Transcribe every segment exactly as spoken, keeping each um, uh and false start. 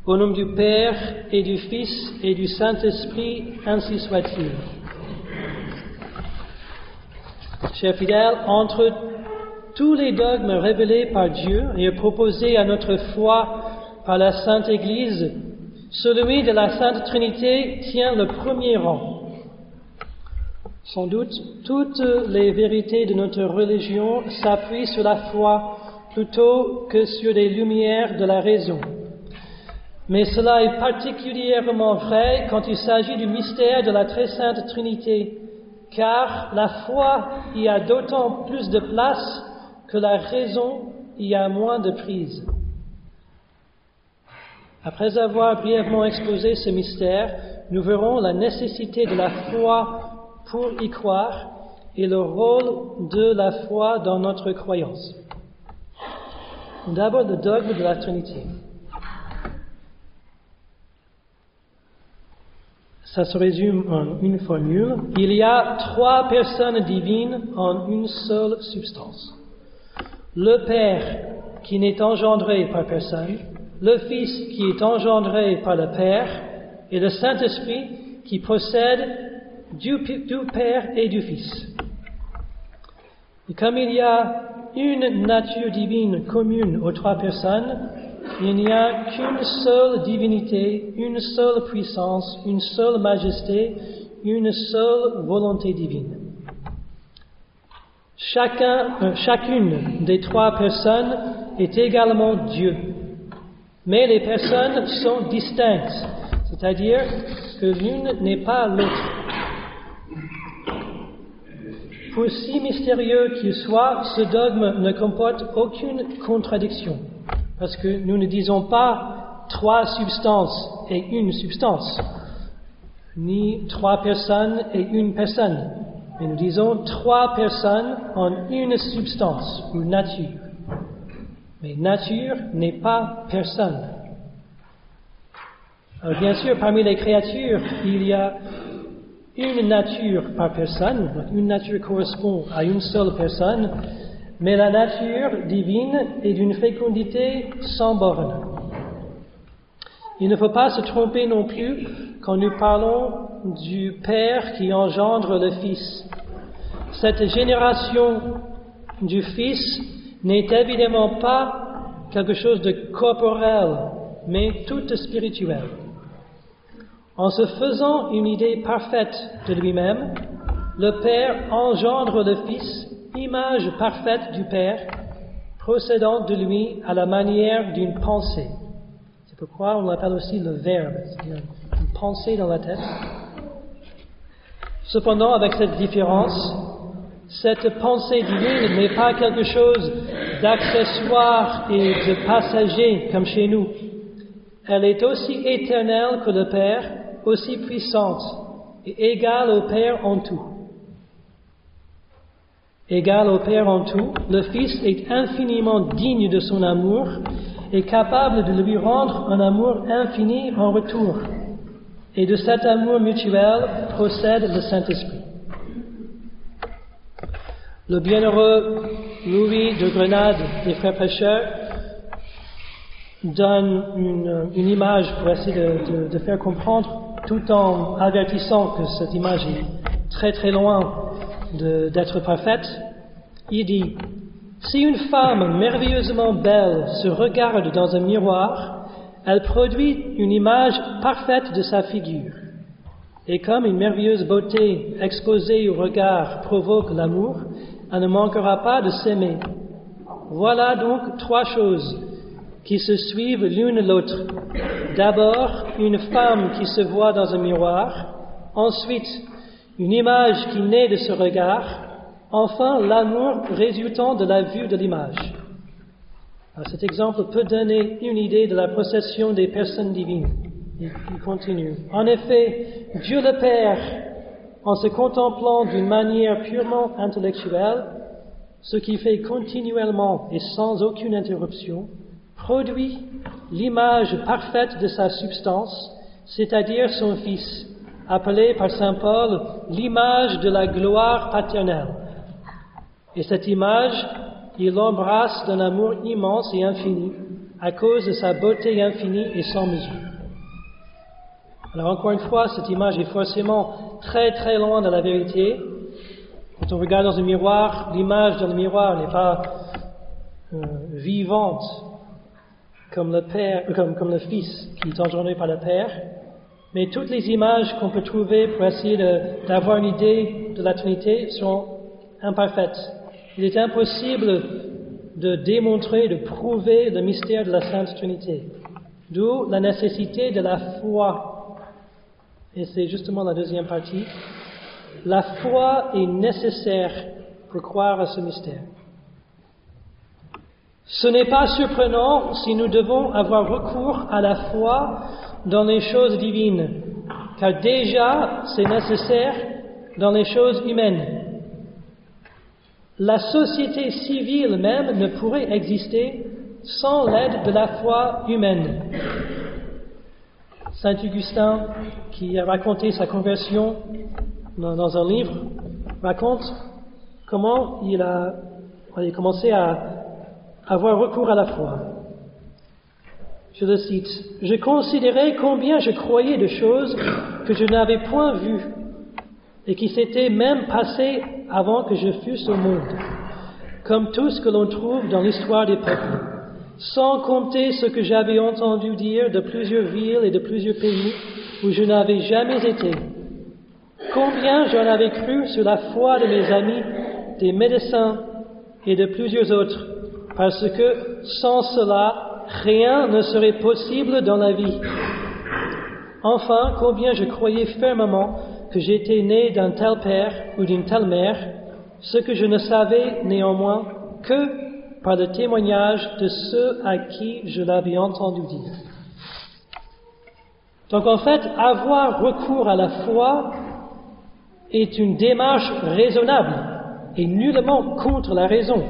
Au nom du Père et du Fils et du Saint-Esprit, ainsi soit-il. Chers fidèles, entre tous les dogmes révélés par Dieu et proposés à notre foi par la Sainte Église, celui de la Sainte Trinité tient le premier rang. Sans doute, toutes les vérités de notre religion s'appuient sur la foi plutôt que sur les lumières de la raison. Mais cela est particulièrement vrai quand il s'agit du mystère de la très sainte Trinité, car la foi y a d'autant plus de place que la raison y a moins de prise. Après avoir brièvement exposé ce mystère, nous verrons la nécessité de la foi pour y croire et le rôle de la foi dans notre croyance. D'abord, le dogme de la Trinité. Ça se résume en une formule. Il y a trois personnes divines en une seule substance. Le Père qui n'est engendré par personne, le Fils qui est engendré par le Père et le Saint-Esprit qui procède du, du Père et du Fils. Et comme il y a une nature divine commune aux trois personnes, il n'y a qu'une seule divinité, une seule puissance, une seule majesté, une seule volonté divine. Chacun, euh, chacune des trois personnes est également Dieu, mais les personnes sont distinctes, c'est-à-dire que l'une n'est pas l'autre. Pour si mystérieux qu'il soit, ce dogme ne comporte aucune contradiction. Parce que nous ne disons pas trois substances et une substance, ni trois personnes et une personne, mais nous disons trois personnes en une substance ou nature. Mais nature n'est pas personne. Alors bien sûr, parmi les créatures, il y a une nature par personne, donc une nature correspond à une seule personne, mais la nature divine est d'une fécondité sans borne. Il ne faut pas se tromper non plus quand nous parlons du Père qui engendre le Fils. Cette génération du Fils n'est évidemment pas quelque chose de corporel, mais toute spirituelle. En se faisant une idée parfaite de lui-même, le Père engendre le Fils, image parfaite du Père, procédant de lui à la manière d'une pensée. C'est pourquoi on l'appelle aussi le Verbe, c'est-à-dire une pensée dans la tête. Cependant, avec cette différence, cette pensée divine n'est pas quelque chose d'accessoire et de passager comme chez nous. Elle est aussi éternelle que le Père, aussi puissante et égale au Père en tout. Égal au Père en tout, le Fils est infiniment digne de son amour et capable de lui rendre un amour infini en retour. Et de cet amour mutuel procède le Saint-Esprit. Le bienheureux Louis de Grenade des Frères Prêcheurs donne une, une image pour essayer de, de, de faire comprendre, tout en avertissant que cette image est très très loin de, d'être parfaite. Il dit, si une femme merveilleusement belle se regarde dans un miroir, elle produit une image parfaite de sa figure. Et comme une merveilleuse beauté exposée au regard provoque l'amour, elle ne manquera pas de s'aimer. Voilà donc trois choses qui se suivent l'une l'autre. D'abord, une femme qui se voit dans un miroir. Ensuite, une image qui naît de ce regard. Enfin, l'amour résultant de la vue de l'image. Alors, cet exemple peut donner une idée de la procession des personnes divines. Il continue. En effet, Dieu le Père, en se contemplant d'une manière purement intellectuelle, ce qui fait continuellement et sans aucune interruption, produit l'image parfaite de sa substance, c'est-à-dire son Fils, appelé par saint Paul l'image de la gloire paternelle. Et cette image, il l'embrasse d'un amour immense et infini, à cause de sa beauté infinie et sans mesure. Alors encore une fois, cette image est forcément très très loin de la vérité. Quand on regarde dans un miroir, l'image dans le miroir n'est pas euh, vivante comme le Père, euh, comme, comme le Fils qui est engendré par le Père. Mais toutes les images qu'on peut trouver pour essayer de, d'avoir une idée de la Trinité sont imparfaites. Il est impossible de démontrer, de prouver le mystère de la Sainte Trinité. D'où la nécessité de la foi. Et c'est justement la deuxième partie. La foi est nécessaire pour croire à ce mystère. Ce n'est pas surprenant si nous devons avoir recours à la foi dans les choses divines, car déjà c'est nécessaire dans les choses humaines. La société civile même ne pourrait exister sans l'aide de la foi humaine. Saint Augustin, qui a raconté sa conversion dans, dans un livre, raconte comment il a, il a commencé à avoir recours à la foi. Je le cite. « Je considérais combien je croyais de choses que je n'avais point vues et qui s'étaient même passées avant que je fusse au monde, comme tout ce que l'on trouve dans l'histoire des peuples, sans compter ce que j'avais entendu dire de plusieurs villes et de plusieurs pays où je n'avais jamais été. Combien j'en avais cru sur la foi de mes amis, des médecins et de plusieurs autres, parce que sans cela, rien ne serait possible dans la vie. Enfin, combien je croyais fermement que j'étais né d'un tel père ou d'une telle mère, ce que je ne savais néanmoins que par le témoignage de ceux à qui je l'avais entendu dire. » Donc en fait, avoir recours à la foi est une démarche raisonnable et nullement contre la raison.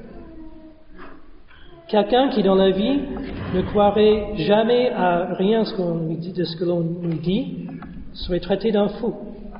Quelqu'un qui dans la vie ne croirait jamais à rien ce qu'on lui dit, de ce que l'on lui dit serait traité d'un fou.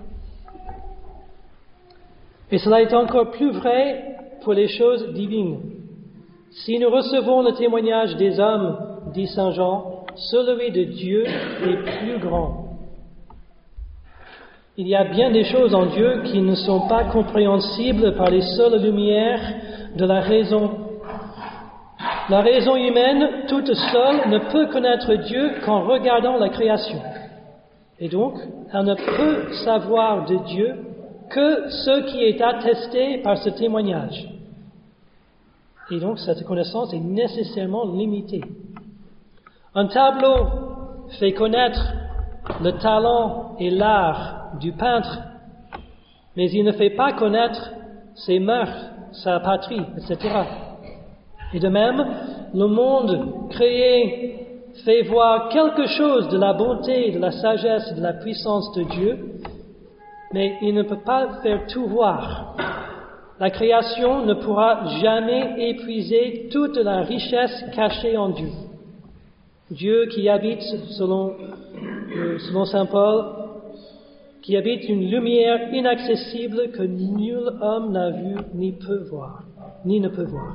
Et cela est encore plus vrai pour les choses divines. Si nous recevons le témoignage des hommes, dit Saint Jean, celui de Dieu est plus grand. Il y a bien des choses en Dieu qui ne sont pas compréhensibles par les seules lumières de la raison. La raison humaine, toute seule, ne peut connaître Dieu qu'en regardant la création. Et donc, elle ne peut savoir de Dieu que ce qui est attesté par ce témoignage. Et donc, cette connaissance est nécessairement limitée. Un tableau fait connaître le talent et l'art du peintre, mais il ne fait pas connaître ses mœurs, sa patrie, et cetera. Et de même, le monde créé fait voir quelque chose de la bonté, de la sagesse et de la puissance de Dieu, mais il ne peut pas faire tout voir. La création ne pourra jamais épuiser toute la richesse cachée en Dieu. Dieu qui habite, selon, euh, selon Saint Paul, qui habite une lumière inaccessible que nul homme n'a vu ni peut voir, ni ne peut voir.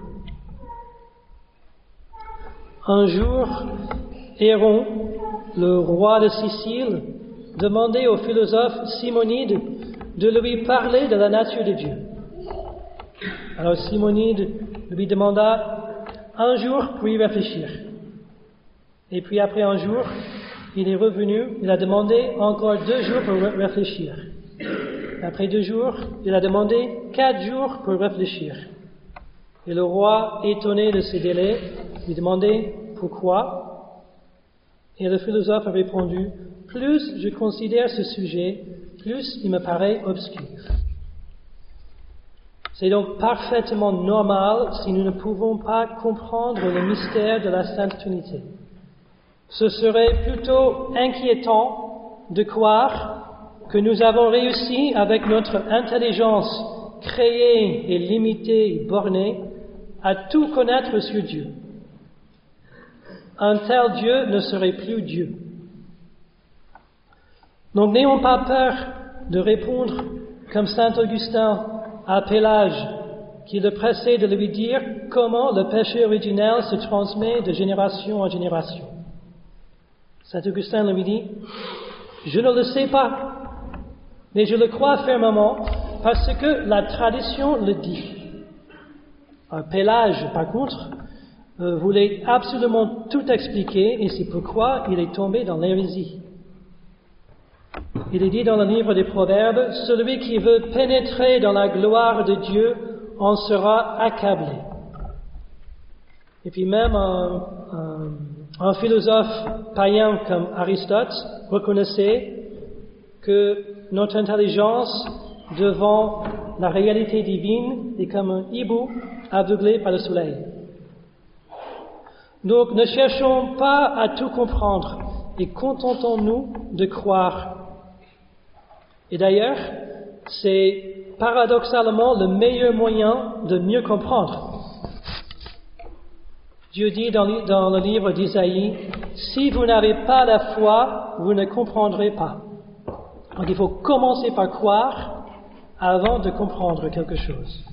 Un jour, Héron, le roi de Sicile, demandait au philosophe Simonide de lui parler de la nature de Dieu. Alors Simonide lui demanda un jour pour y réfléchir. Et puis après un jour, il est revenu, il a demandé encore deux jours pour réfléchir. Après deux jours, il a demandé quatre jours pour réfléchir. Et le roi, étonné de ces délais, lui demandait pourquoi. Et le philosophe a répondu, plus je considère ce sujet, plus il me paraît obscur. C'est donc parfaitement normal si nous ne pouvons pas comprendre le mystère de la Sainte Trinité. Ce serait plutôt inquiétant de croire que nous avons réussi avec notre intelligence créée et limitée et bornée à tout connaître sur Dieu. Un tel Dieu ne serait plus Dieu. Donc n'ayons pas peur de répondre comme Saint Augustin à Pélage, qui le pressait de lui dire comment le péché originel se transmet de génération en génération. Saint Augustin lui dit, « Je ne le sais pas, mais je le crois fermement parce que la tradition le dit. » Un Pélage, par contre, euh, voulait absolument tout expliquer et c'est pourquoi il est tombé dans l'hérésie. Il est dit dans le livre des Proverbes, « Celui qui veut pénétrer dans la gloire de Dieu en sera accablé. » Et puis même un, un, un philosophe païen comme Aristote reconnaissait que notre intelligence devant la réalité divine est comme un hibou aveuglé par le soleil. Donc ne cherchons pas à tout comprendre et contentons-nous de croire. Et d'ailleurs, c'est paradoxalement le meilleur moyen de mieux comprendre. Dieu dit dans le livre d'Isaïe, « Si vous n'avez pas la foi, vous ne comprendrez pas. » Donc il faut commencer par croire avant de comprendre quelque chose.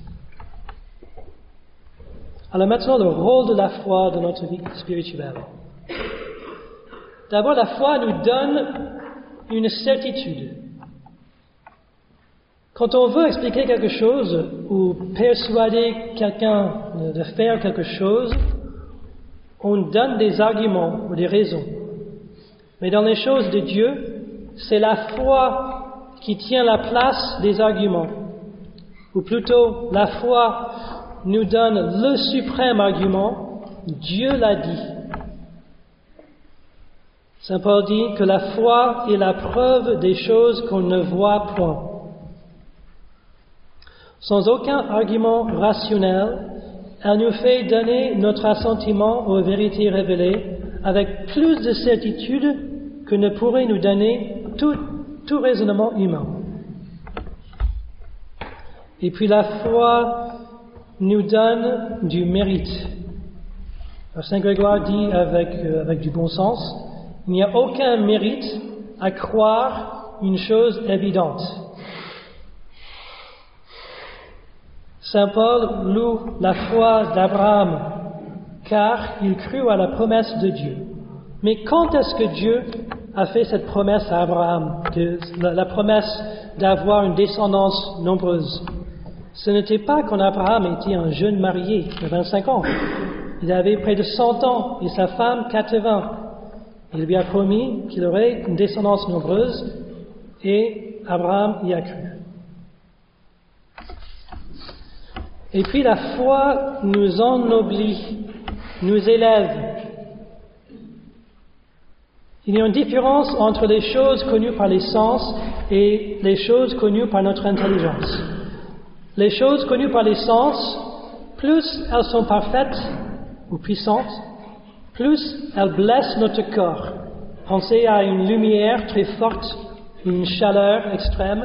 Alors maintenant, le rôle de la foi dans notre vie spirituelle. D'abord, la foi nous donne une certitude. Quand on veut expliquer quelque chose ou persuader quelqu'un de faire quelque chose, on donne des arguments ou des raisons. Mais dans les choses de Dieu, c'est la foi qui tient la place des arguments. Ou plutôt, la foi nous donne le suprême argument, Dieu l'a dit. Saint Paul dit que la foi est la preuve des choses qu'on ne voit point. Sans aucun argument rationnel, elle nous fait donner notre assentiment aux vérités révélées avec plus de certitude que ne pourrait nous donner tout, tout raisonnement humain. Et puis la foi nous donne du mérite. Alors, Saint Grégoire dit avec, euh, avec du bon sens, il n'y a aucun mérite à croire une chose évidente. Saint Paul loue la foi d'Abraham, car il crut à la promesse de Dieu. Mais quand est-ce que Dieu a fait cette promesse à Abraham, de, la, la promesse d'avoir une descendance nombreuse? Ce n'était pas quand Abraham était un jeune marié de vingt-cinq ans. Il avait près de cent ans et sa femme quatre-vingts. Il lui a promis qu'il aurait une descendance nombreuse et Abraham y a cru. Et puis la foi nous ennoblit, nous élève. Il y a une différence entre les choses connues par les sens et les choses connues par notre intelligence. Les choses connues par les sens, plus elles sont parfaites ou puissantes, plus elles blessent notre corps. Pensez à une lumière très forte, une chaleur extrême.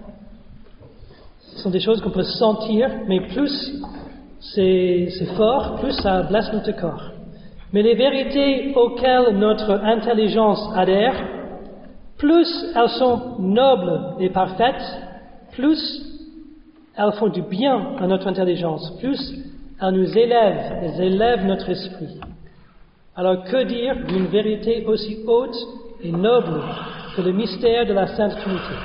Ce sont des choses qu'on peut sentir, mais plus c'est, c'est fort, plus ça blesse notre corps. Mais les vérités auxquelles notre intelligence adhère, plus elles sont nobles et parfaites, plus elles font du bien à notre intelligence, plus elles nous élèvent, elles élèvent notre esprit. Alors que dire d'une vérité aussi haute et noble que le mystère de la Sainte Trinité?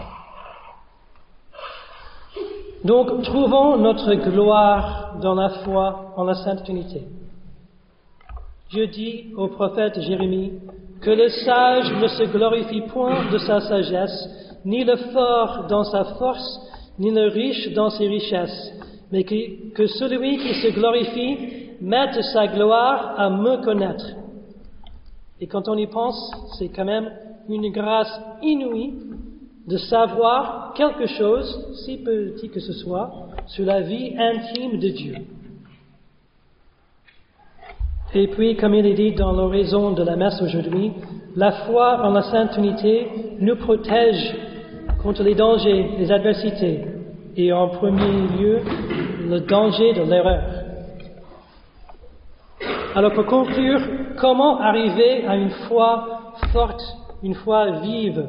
Donc, trouvons notre gloire dans la foi en la Sainte Trinité. Dieu dit au prophète Jérémie que le sage ne se glorifie point de sa sagesse, ni le fort dans sa force, ni le riche dans ses richesses, mais que, que celui qui se glorifie mette sa gloire à me connaître. Et quand on y pense, c'est quand même une grâce inouïe de savoir quelque chose, si petit que ce soit, sur la vie intime de Dieu. Et puis, comme il est dit dans l'oraison de la messe aujourd'hui, la foi en la Sainte Trinité nous protège contre les dangers, les adversités, et en premier lieu, le danger de l'erreur. Alors, pour conclure, comment arriver à une foi forte, une foi vive?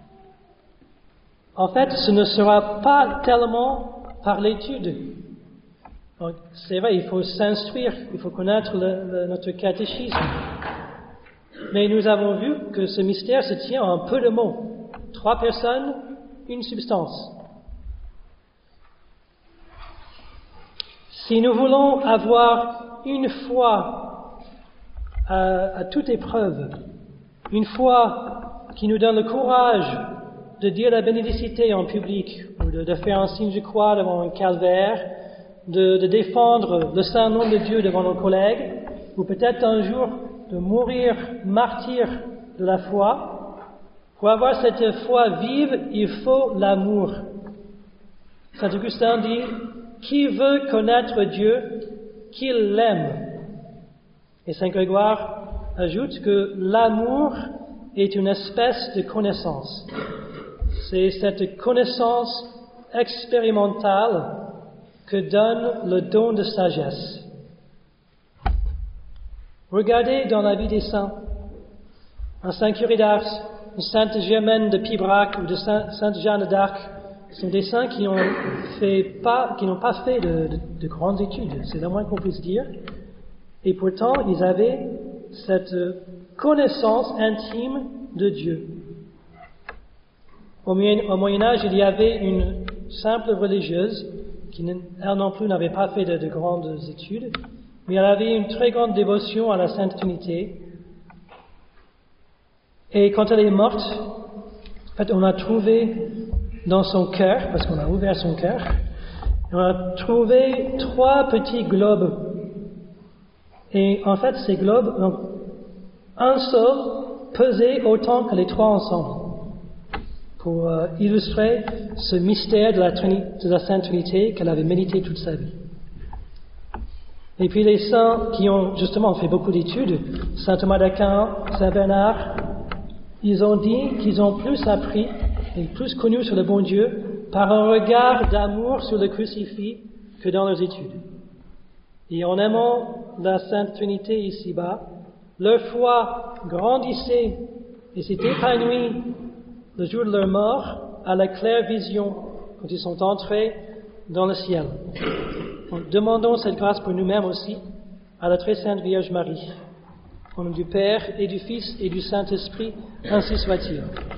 En fait, ce ne sera pas tellement par l'étude, Donc, c'est vrai, il faut s'instruire, il faut connaître le, le, notre catéchisme. Mais nous avons vu que ce mystère se tient en peu de mots. Trois personnes, une substance. Si nous voulons avoir une foi à, à toute épreuve, une foi qui nous donne le courage de dire la bénédicité en public, ou de, de faire un signe de croix devant un calvaire, de, de défendre le saint nom de Dieu devant nos collègues, ou peut-être un jour de mourir martyr de la foi. Pour avoir cette foi vive, il faut l'amour. Saint Augustin dit, qui veut connaître Dieu, qu'il l'aime. Et Saint Grégoire ajoute que l'amour est une espèce de connaissance. C'est cette connaissance expérimentale que donne le don de sagesse. Regardez dans la vie des saints, un Saint Curé d'Ars, une Sainte Germaine de Pibrac ou de Sainte Jeanne d'Arc, sont des saints qui n'ont fait pas, qui n'ont pas fait de, de, de grandes études, c'est le moins qu'on puisse dire, et pourtant ils avaient cette connaissance intime de Dieu. Au Moyen, au Moyen Âge, il y avait une simple religieuse qui, elle non plus, n'avait pas fait de, de grandes études, mais elle avait une très grande dévotion à la Sainte Trinité. Et quand elle est morte, en fait, on a trouvé dans son cœur, parce qu'on a ouvert son cœur, on a trouvé trois petits globes. Et en fait, ces globes, donc, un seul pesait autant que les trois ensemble, pour euh, illustrer ce mystère de la, Trini- de la Sainte Trinité qu'elle avait médité toute sa vie. Et puis les saints qui ont justement fait beaucoup d'études, Saint Thomas d'Aquin, Saint Bernard, ils ont dit qu'ils ont plus appris et plus connu sur le bon Dieu par un regard d'amour sur le crucifix que dans leurs études. Et en aimant la Sainte Trinité ici-bas, leur foi grandissait et s'est épanouie le jour de leur mort à la claire vision quand ils sont entrés dans le ciel. Donc, demandons cette grâce pour nous-mêmes aussi à la très sainte Vierge Marie. Au nom du Père et du Fils et du Saint-Esprit, ainsi soit-il.